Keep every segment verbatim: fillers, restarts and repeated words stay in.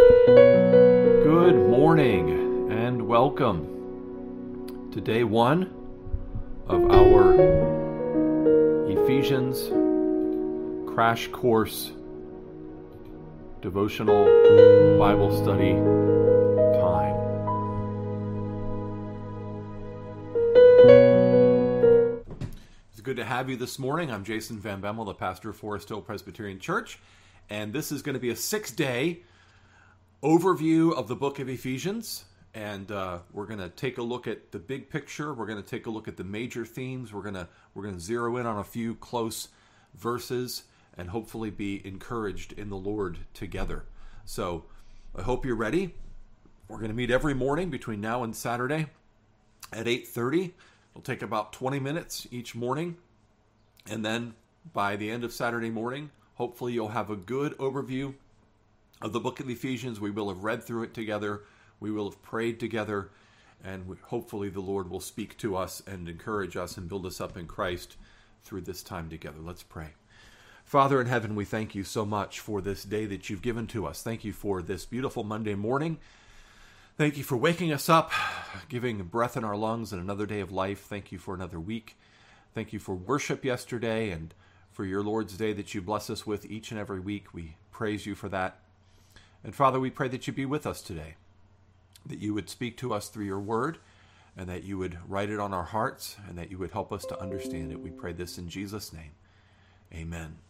Good morning and welcome to day one of our Ephesians crash course devotional Bible study time. It's good to have you this morning. I'm Jason Van Bemmel, the pastor of Forest Hill Presbyterian Church, and this is going to be a six-day overview of the book of Ephesians, and uh, we're going to take a look at the big picture. We're going to take a look at the major themes. We're going to we're going to zero in on a few close verses and hopefully be encouraged in the Lord together. So I hope you're ready. We're going to meet every morning between now and Saturday at eight thirty. It'll take about twenty minutes each morning, and then by the end of Saturday morning, hopefully you'll have a good overview of the book of Ephesians. We will have read through it together. We will have prayed together, and we, hopefully the Lord will speak to us and encourage us and build us up in Christ through this time together. Let's pray. Father in heaven, we thank you so much for this day that you've given to us. Thank you for this beautiful Monday morning. Thank you for waking us up, giving breath in our lungs and another day of life. Thank you for another week. Thank you for worship yesterday and for your Lord's Day that you bless us with each and every week. We praise you for that. And Father, we pray that you be with us today, that you would speak to us through your word, and that you would write it on our hearts, and that you would help us to understand it. We pray this in Jesus' name. Amen.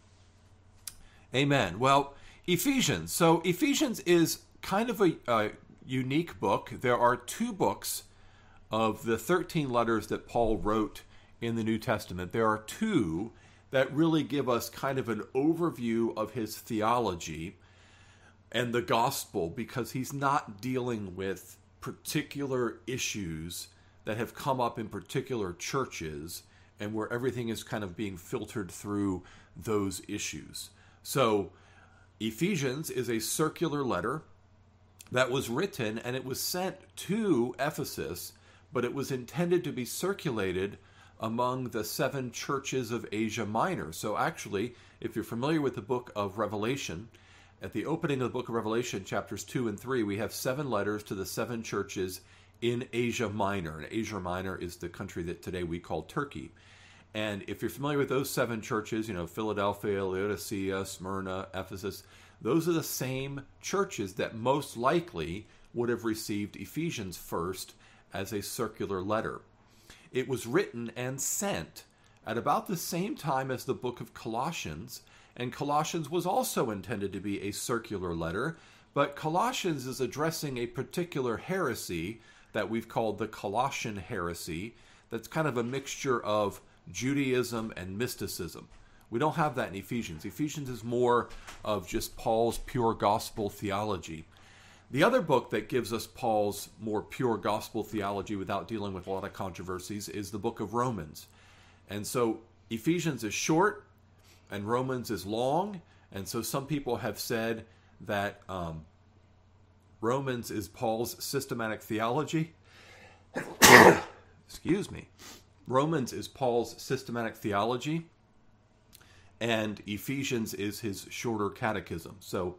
Amen. Well, Ephesians. So Ephesians is kind of a, a unique book. There are two books of the thirteen letters that Paul wrote in the New Testament. There are two that really give us kind of an overview of his theology and the gospel, because he's not dealing with particular issues that have come up in particular churches and where everything is kind of being filtered through those issues. So Ephesians is a circular letter that was written, and it was sent to Ephesus, but it was intended to be circulated among the seven churches of Asia Minor. So actually, if you're familiar with the book of Revelation, at the opening of the book of Revelation, chapters two and three, we have seven letters to the seven churches in Asia Minor. And Asia Minor is the country that today we call Turkey. And if you're familiar with those seven churches, you know, Philadelphia, Laodicea, Smyrna, Ephesus, those are the same churches that most likely would have received Ephesians first as a circular letter. It was written and sent at about the same time as the book of Colossians, and Colossians was also intended to be a circular letter, but Colossians is addressing a particular heresy that we've called the Colossian heresy, that's kind of a mixture of Judaism and mysticism. We don't have that in Ephesians. Ephesians is more of just Paul's pure gospel theology. The other book that gives us Paul's more pure gospel theology without dealing with a lot of controversies is the book of Romans. And so Ephesians is short, and Romans is long, and so some people have said that um, Romans is Paul's systematic theology. Excuse me. Romans is Paul's systematic theology, and Ephesians is his shorter catechism. So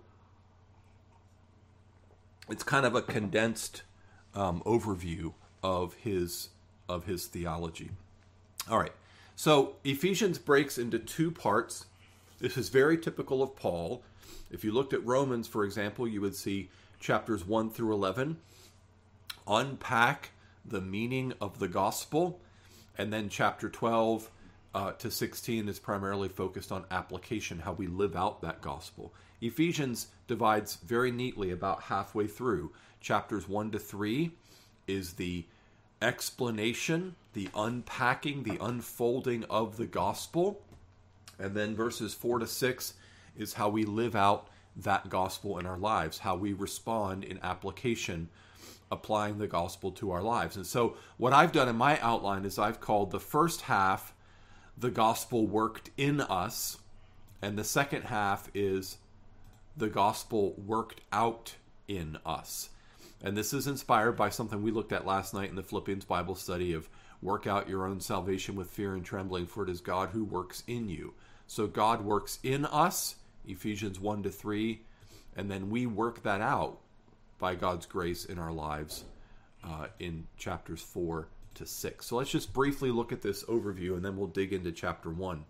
it's kind of a condensed um, overview of his of his theology. All right. So Ephesians breaks into two parts. This is very typical of Paul. If you looked at Romans, for example, you would see chapters one through eleven unpack the meaning of the gospel, and then chapter twelve uh, to sixteen is primarily focused on application, how we live out that gospel. Ephesians divides very neatly about halfway through. Chapters one to three is the explanation, the unpacking, the unfolding of the gospel. And then verses four to six is how we live out that gospel in our lives, how we respond in application, applying the gospel to our lives. And so what I've done in my outline is I've called the first half, the gospel worked in us, and the second half is the gospel worked out in us. And this is inspired by something we looked at last night in the Philippians Bible study of work out your own salvation with fear and trembling, for it is God who works in you. So God works in us, Ephesians one to three, and then we work that out by God's grace in our lives uh, in chapters four to six. So let's just briefly look at this overview, and then we'll dig into chapter one.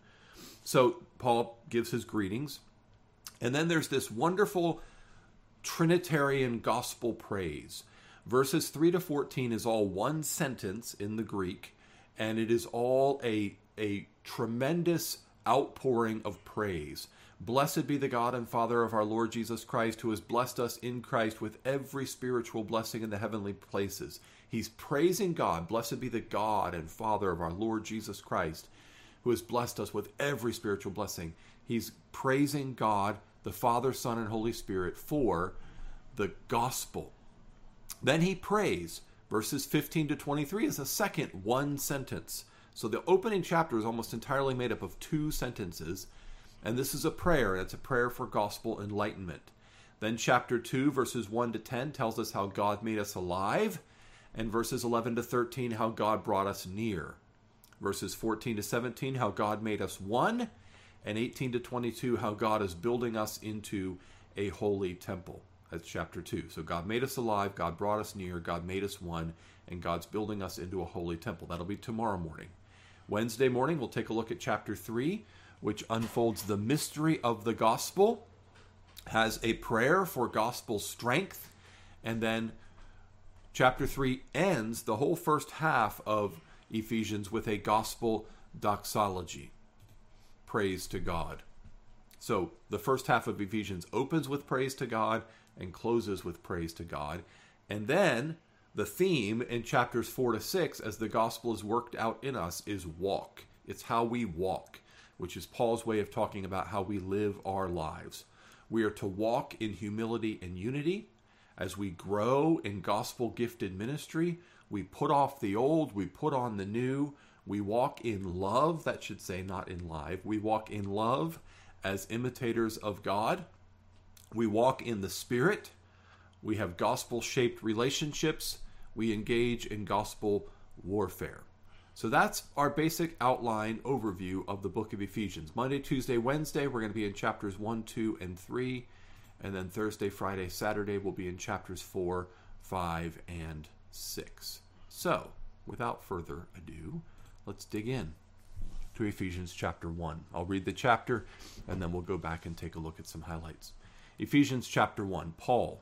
So Paul gives his greetings, and then there's this wonderful Trinitarian gospel praise. Verses three to fourteen is all one sentence in the Greek, and it is all a, a tremendous outpouring of praise. Blessed be the God and Father of our Lord Jesus Christ, who has blessed us in Christ with every spiritual blessing in the heavenly places. He's praising God. Blessed be the God and Father of our Lord Jesus Christ, who has blessed us with every spiritual blessing. He's praising God, the Father, Son, and Holy Spirit for the gospel. Then he prays. Verses fifteen to twenty-three is a second one sentence. So the opening chapter is almost entirely made up of two sentences. And this is a prayer, and it's a prayer for gospel enlightenment. Then chapter two, verses one to ten, tells us how God made us alive. And verses eleven to thirteen, how God brought us near. Verses fourteen to seventeen, how God made us one. And eighteen to twenty-two, how God is building us into a holy temple. That's chapter two. So God made us alive, God brought us near, God made us one, and God's building us into a holy temple. That'll be tomorrow morning. Wednesday morning, we'll take a look at chapter three, which unfolds the mystery of the gospel, has a prayer for gospel strength, and then chapter three ends the whole first half of Ephesians with a gospel doxology. Praise to God. So the first half of Ephesians opens with praise to God and closes with praise to God. And then the theme in chapters four to six, as the gospel is worked out in us, is walk. It's how we walk, which is Paul's way of talking about how we live our lives. We are to walk in humility and unity. As we grow in gospel-gifted ministry, we put off the old, we put on the new. We walk in love, that should say not in live. We walk in love as imitators of God. We walk in the Spirit. We have gospel-shaped relationships. We engage in gospel warfare. So that's our basic outline overview of the book of Ephesians. Monday, Tuesday, Wednesday, we're going to be in chapters one, two, and three. And then Thursday, Friday, Saturday, we'll be in chapters four, five, and six. So, without further ado, let's dig in to Ephesians chapter one. I'll read the chapter, and then we'll go back and take a look at some highlights. Ephesians chapter one, Paul,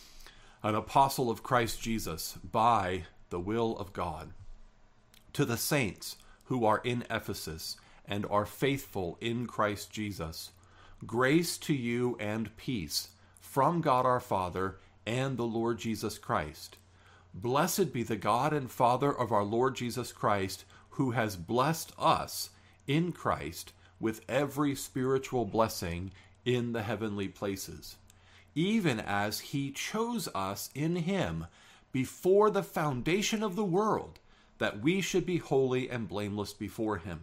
an apostle of Christ Jesus, by the will of God, to the saints who are in Ephesus and are faithful in Christ Jesus, grace to you and peace from God our Father and the Lord Jesus Christ. Blessed be the God and Father of our Lord Jesus Christ, who has blessed us in Christ with every spiritual blessing in the heavenly places, even as he chose us in him before the foundation of the world, that we should be holy and blameless before him.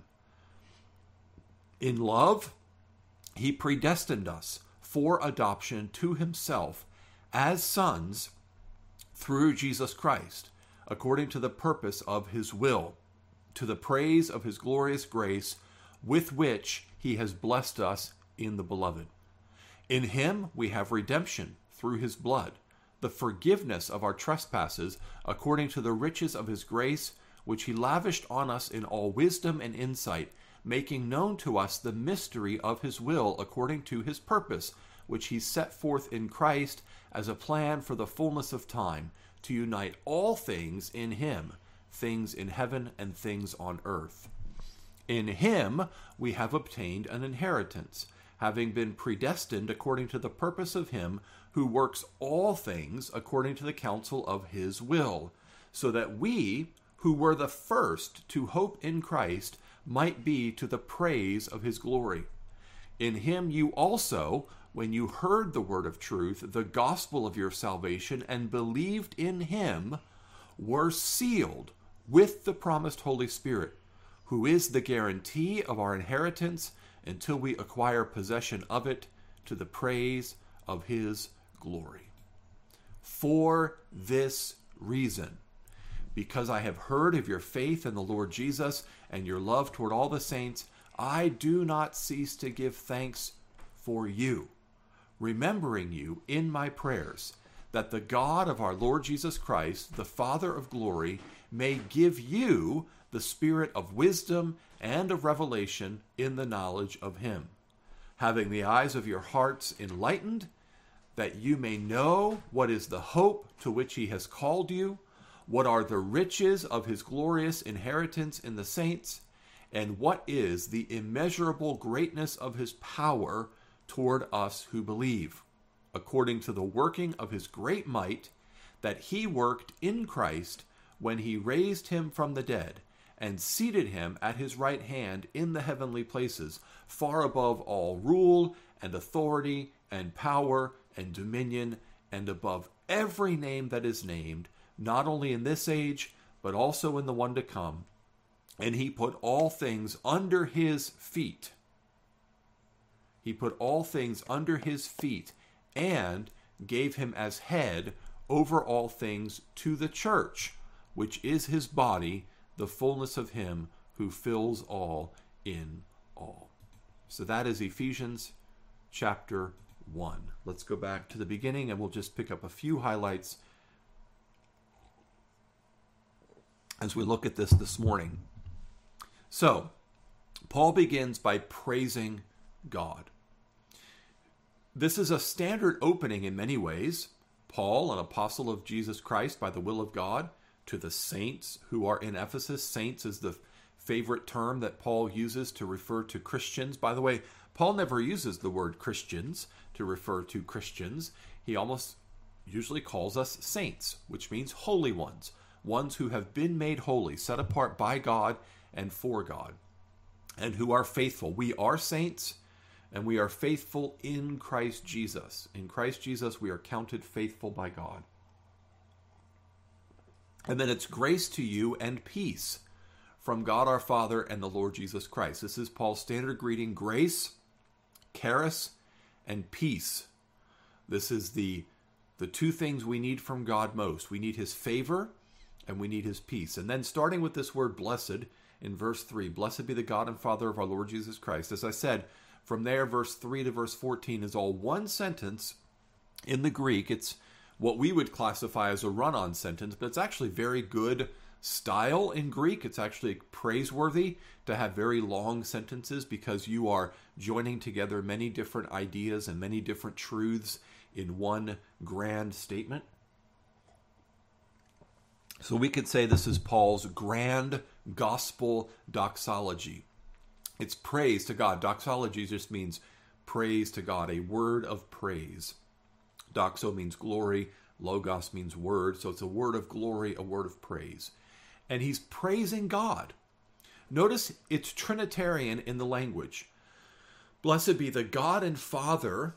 In love, he predestined us for adoption to himself as sons through Jesus Christ, according to the purpose of his will, to the praise of his glorious grace, with which he has blessed us in the beloved. In him we have redemption through his blood, the forgiveness of our trespasses, according to the riches of his grace, which he lavished on us in all wisdom and insight, making known to us the mystery of his will according to his purpose, which he set forth in Christ as a plan for the fullness of time, to unite all things in him, things in heaven and things on earth. In him we have obtained an inheritance, having been predestined according to the purpose of him who works all things according to the counsel of his will, so that we, who were the first to hope in Christ, might be to the praise of his glory. In him you also, when you heard the word of truth, the gospel of your salvation, and believed in him, were sealed with the promised Holy Spirit, who is the guarantee of our inheritance until we acquire possession of it, to the praise of his glory. For this reason, because I have heard of your faith in the Lord Jesus and your love toward all the saints, I do not cease to give thanks for you, remembering you in my prayers, that the God of our Lord Jesus Christ, the Father of glory, may give you the spirit of wisdom and of revelation in the knowledge of him, having the eyes of your hearts enlightened, that you may know what is the hope to which he has called you, what are the riches of his glorious inheritance in the saints, and what is the immeasurable greatness of his power toward us who believe, according to the working of his great might, that he worked in Christ when he raised him from the dead, and seated him at his right hand in the heavenly places, far above all rule and authority and power and dominion, and above every name that is named, not only in this age, but also in the one to come. And he put all things under his feet. He put all things under his feet, and gave him as head over all things to the church, which is his body, the fullness of him who fills all in all. So that is Ephesians chapter one. Let's go back to the beginning, and we'll just pick up a few highlights as we look at this this morning. So, Paul begins by praising God. This is a standard opening in many ways. Paul, an apostle of Jesus Christ by the will of God, to the saints who are in Ephesus. Saints is the favorite term that Paul uses to refer to Christians. By the way, Paul never uses the word Christians to refer to Christians. He almost usually calls us saints, which means holy ones, ones who have been made holy, set apart by God and for God, and who are faithful. We are saints, and we are faithful in Christ Jesus. In Christ Jesus, we are counted faithful by God. And then it's grace to you and peace from God our Father and the Lord Jesus Christ. This is Paul's standard greeting: grace, charis, and peace. This is the, the two things we need from God most. We need his favor, and we need his peace. And then starting with this word blessed in verse three, blessed be the God and Father of our Lord Jesus Christ. As I said, from there, verse three to verse fourteen is all one sentence. In the Greek, it's what we would classify as a run-on sentence, but it's actually very good style in Greek. It's actually praiseworthy to have very long sentences, because you are joining together many different ideas and many different truths in one grand statement. So we could say this is Paul's grand gospel doxology. It's praise to God. Doxology just means praise to God, a word of praise. Doxo means glory. Logos means word. So it's a word of glory, a word of praise. And he's praising God. Notice it's Trinitarian in the language. Blessed be the God and Father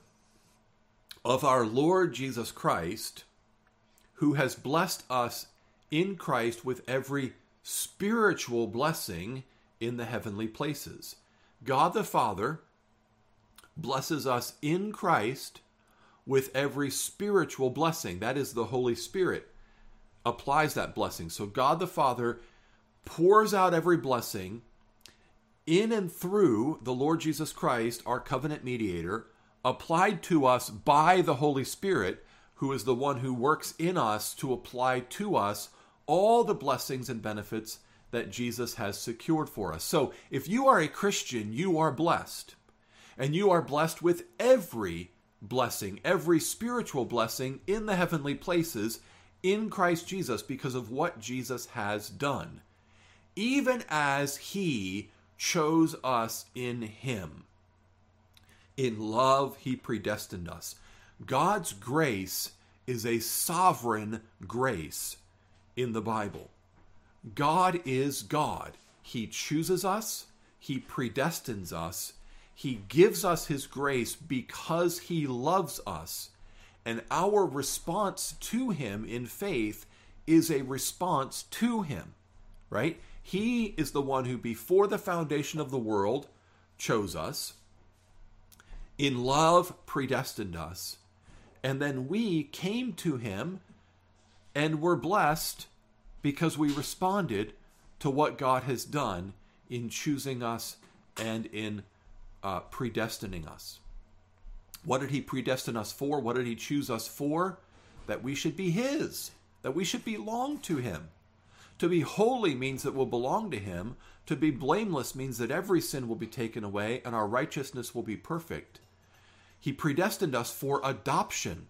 of our Lord Jesus Christ, who has blessed us in Christ with every spiritual blessing in the heavenly places. God the Father blesses us in Christ with every spiritual blessing. That is, the Holy Spirit applies that blessing. So God the Father pours out every blessing in and through the Lord Jesus Christ, our covenant mediator, applied to us by the Holy Spirit, who is the one who works in us to apply to us all the blessings and benefits that Jesus has secured for us. So if you are a Christian, you are blessed. And you are blessed with every blessing, every spiritual blessing in the heavenly places in Christ Jesus, because of what Jesus has done, even as he chose us in him. In love, he predestined us. God's grace is a sovereign grace in the Bible. God is God. He chooses us. He predestines us. He gives us his grace because he loves us. And our response to him in faith is a response to him, right? He is the one who, before the foundation of the world, chose us, in love predestined us, and then we came to him and were blessed because we responded to what God has done in choosing us and in uh, predestining us. What did he predestine us for? What did he choose us for? that we should be his, that we should belong to him. To be holy means that we'll belong to him. To be blameless means that every sin will be taken away and our righteousness will be perfect. He predestined us for adoption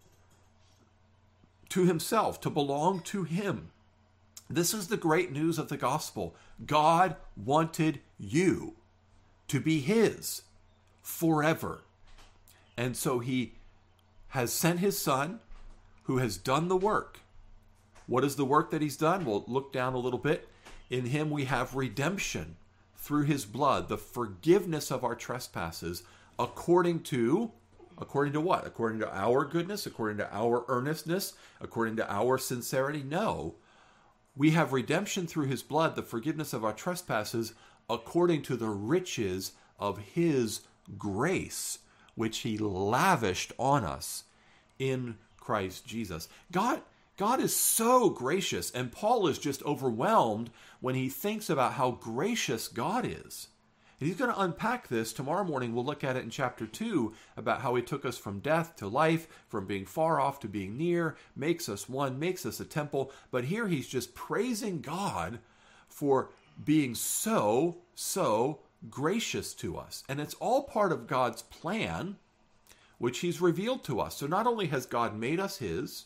to himself, to belong to him. This is the great news of the gospel. God wanted you to be his forever. And so he has sent his son who has done the work. What is the work that he's done? We'll look down a little bit. In him we have redemption through his blood, the forgiveness of our trespasses, according to, according to what? According to our goodness, according to our earnestness, according to our sincerity? No. We have redemption through his blood, the forgiveness of our trespasses, according to the riches of his grace, which he lavished on us in Christ Jesus. God God is so gracious, and Paul is just overwhelmed when he thinks about how gracious God is. And he's going to unpack this. Tomorrow morning we'll look at it in chapter two, about how he took us from death to life, from being far off to being near, makes us one, makes us a temple. But here he's just praising God for being so, so gracious to us. And it's all part of God's plan, which he's revealed to us. So not only has God made us his,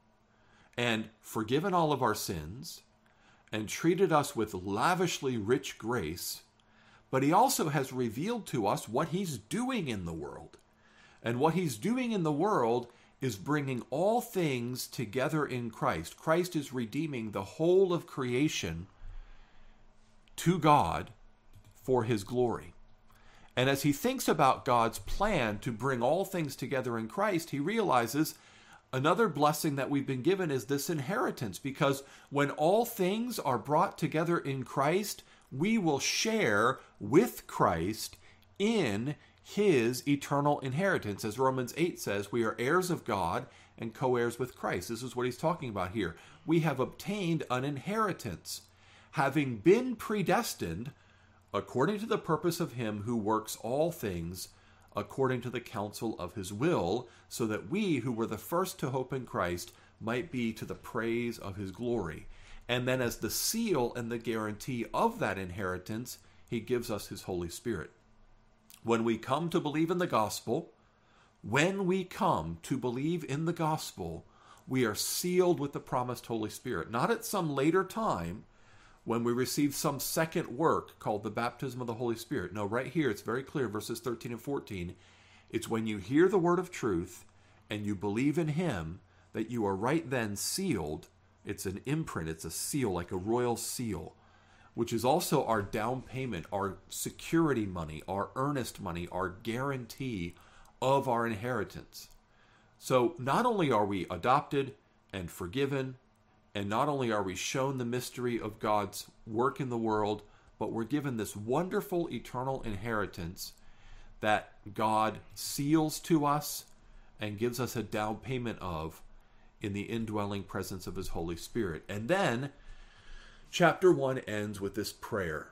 and forgiven all of our sins, and treated us with lavishly rich grace, but he also has revealed to us what he's doing in the world. And what he's doing in the world is bringing all things together in Christ. Christ is redeeming the whole of creation to God for his glory. And as he thinks about God's plan to bring all things together in Christ, he realizes another blessing that we've been given is this inheritance, because when all things are brought together in Christ, we will share with Christ in his eternal inheritance. As Romans eight says, we are heirs of God and co-heirs with Christ. This is what he's talking about here. We have obtained an inheritance, having been predestined according to the purpose of him who works all things according to the counsel of his will, so that we who were the first to hope in Christ might be to the praise of his glory. And then as the seal and the guarantee of that inheritance, he gives us his Holy Spirit. When we come to believe in the gospel, when we come to believe in the gospel, we are sealed with the promised Holy Spirit. Not at some later time, when we receive some second work called the baptism of the Holy Spirit. No, right here, it's very clear, verses thirteen and fourteen. It's when you hear the word of truth and you believe in him that you are right then sealed. It's an imprint, it's a seal, like a royal seal, which is also our down payment, our security money, our earnest money, our guarantee of our inheritance. So not only are we adopted and forgiven, and not only are we shown the mystery of God's work in the world, but we're given this wonderful eternal inheritance that God seals to us and gives us a down payment of in the indwelling presence of his Holy Spirit. And then chapter one ends with this prayer.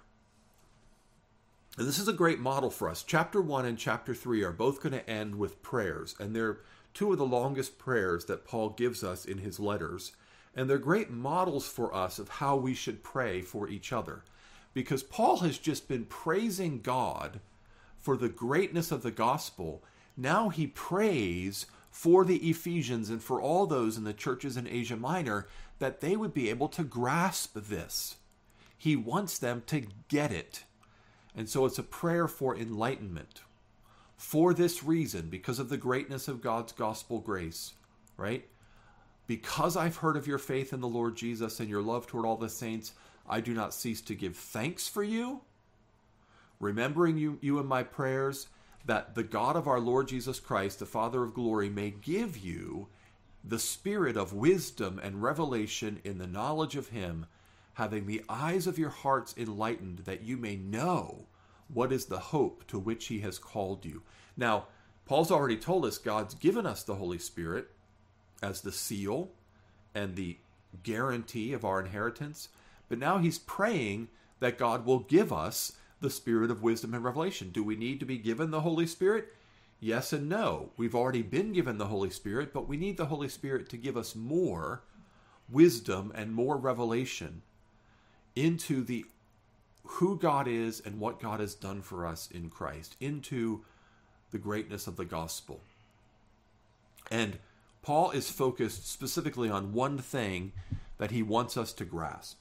And this is a great model for us. Chapter one and chapter three are both going to end with prayers, and they're two of the longest prayers that Paul gives us in his letters. And they're great models for us of how we should pray for each other. Because Paul has just been praising God for the greatness of the gospel. Now he prays for the Ephesians and for all those in the churches in Asia Minor that they would be able to grasp this. He wants them to get it. And so it's a prayer for enlightenment. For this reason, because of the greatness of God's gospel grace, right? Because I've heard of your faith in the Lord Jesus and your love toward all the saints, I do not cease to give thanks for you, remembering you, you in my prayers, that the God of our Lord Jesus Christ, the Father of glory, may give you the spirit of wisdom and revelation in the knowledge of him, having the eyes of your hearts enlightened, that you may know what is the hope to which he has called you. Now, Paul's already told us God's given us the Holy Spirit as the seal and the guarantee of our inheritance. But now he's praying that God will give us the spirit of wisdom and revelation. Do we need to be given the Holy Spirit? yes and no. We've already been given the Holy Spirit, but we need the Holy Spirit to give us more wisdom and more revelation into the who God is and what God has done for us in Christ, into the greatness of the gospel. And Paul is focused specifically on one thing that he wants us to grasp.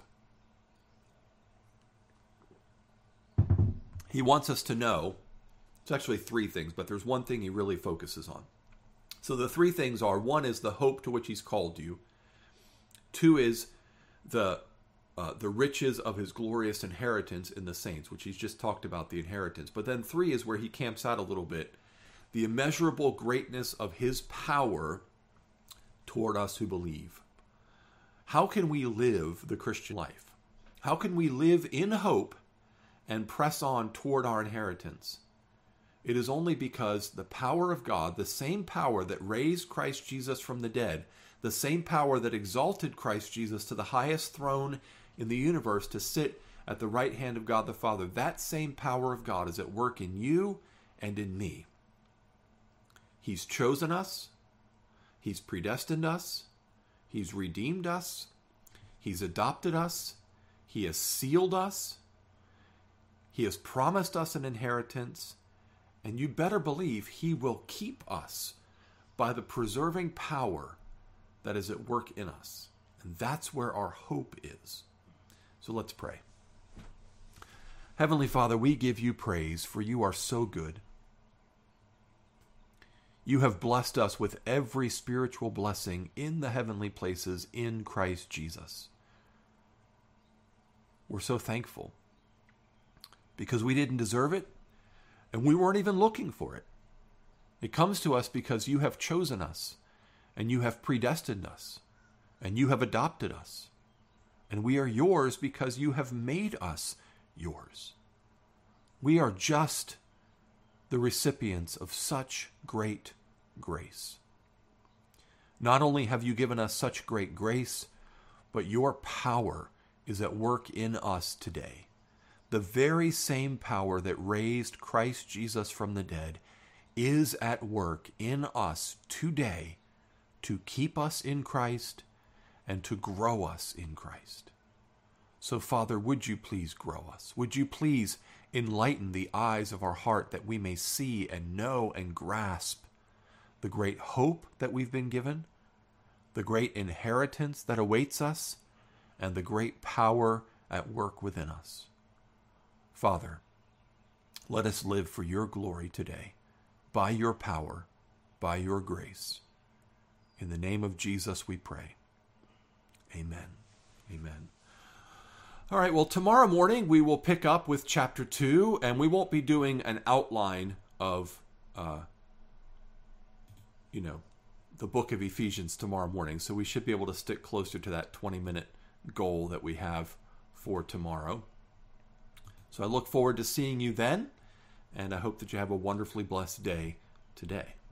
He wants us to know, it's actually three things, but there's one thing he really focuses on. So the three things are, one is the hope to which he's called you. Two is the uh, the riches of his glorious inheritance in the saints, which he's just talked about, the inheritance. But then three is where he camps out a little bit, the immeasurable greatness of his power toward us who believe. How can we live the Christian life? How can we live in hope and press on toward our inheritance? It is only because the power of God, the same power that raised Christ Jesus from the dead, the same power that exalted Christ Jesus to the highest throne in the universe to sit at the right hand of God the Father, that same power of God is at work in you and in me. He's chosen us. He's predestined us. He's redeemed us. He's adopted us. He has sealed us. He has promised us an inheritance. And you better believe he will keep us by the preserving power that is at work in us. And that's where our hope is. So let's pray. Heavenly Father, we give you praise, for you are so good. You have blessed us with every spiritual blessing in the heavenly places in Christ Jesus. We're so thankful because we didn't deserve it and we weren't even looking for it. It comes to us because you have chosen us and you have predestined us and you have adopted us. And we are yours because you have made us yours. We are just the recipients of such great grace. Not only have you given us such great grace, but your power is at work in us today. The very same power that raised Christ Jesus from the dead is at work in us today to keep us in Christ and to grow us in Christ. So, Father, would you please grow us? Would you please enlighten the eyes of our heart that we may see and know and grasp the great hope that we've been given, the great inheritance that awaits us, and the great power at work within us. Father, let us live for your glory today, by your power, by your grace. In the name of Jesus we pray. Amen. Amen. All right, well, tomorrow morning we will pick up with chapter two, and we won't be doing an outline of, uh, you know, the book of Ephesians tomorrow morning, so we should be able to stick closer to that twenty-minute goal that we have for tomorrow. So I look forward to seeing you then, and I hope that you have a wonderfully blessed day today.